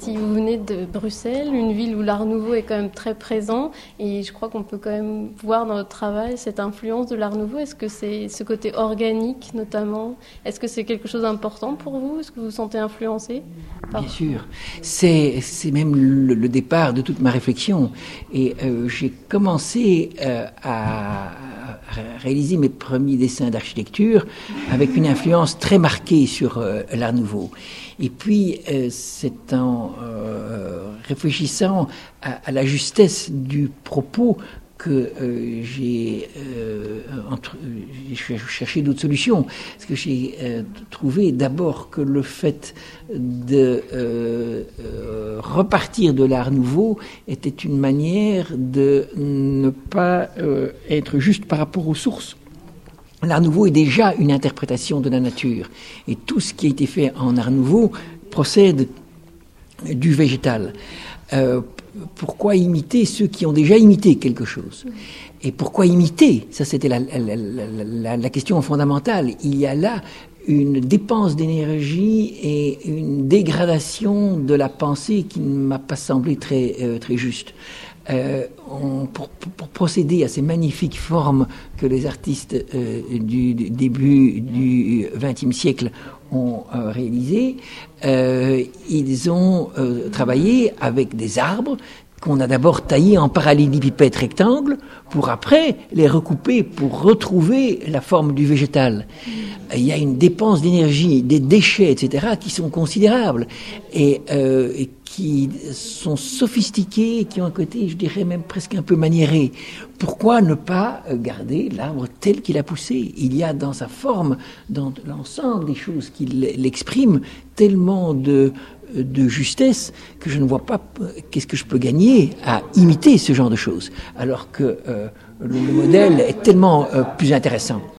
Si vous venez de Bruxelles, une ville où l'Art Nouveau est quand même très présent, et je crois qu'on peut quand même voir dans votre travail cette influence de l'Art Nouveau. Est-ce que c'est ce côté organique notamment? Est-ce que c'est quelque chose d'important pour vous? Est-ce que vous vous sentez influencé par... Bien sûr, c'est même le départ de toute ma réflexion. Et j'ai commencé à réaliser mes premiers dessins d'architecture avec une influence très marquée sur l'Art Nouveau. Et puis, c'est en réfléchissant à la justesse du propos que j'ai cherché d'autres solutions. Parce que j'ai trouvé d'abord que le fait de repartir de l'Art Nouveau était une manière de ne pas être juste par rapport aux sources. L'Art Nouveau est déjà une interprétation de la nature. Et tout ce qui a été fait en Art Nouveau procède du végétal. Pourquoi imiter ceux qui ont déjà imité quelque chose? Et pourquoi imiter? Ça, c'était la question fondamentale. Il y a là une dépense d'énergie et une dégradation de la pensée qui ne m'a pas semblé très juste. Pour procéder à ces magnifiques formes que les artistes du début du XXe siècle ont réalisées, ils ont travaillé avec des arbres qu'on a d'abord taillés en parallélépipèdes rectangles pour après les recouper pour retrouver la forme du végétal. Il y a une dépense d'énergie, des déchets, etc., qui sont considérables et qui sont sophistiqués, qui ont un côté, je dirais même presque un peu maniéré. Pourquoi ne pas garder l'arbre tel qu'il a poussé? Il y a dans sa forme, dans l'ensemble des choses qu'il exprime, tellement de justesse que je ne vois pas qu'est-ce que je peux gagner à imiter ce genre de choses, alors que le modèle est tellement plus intéressant.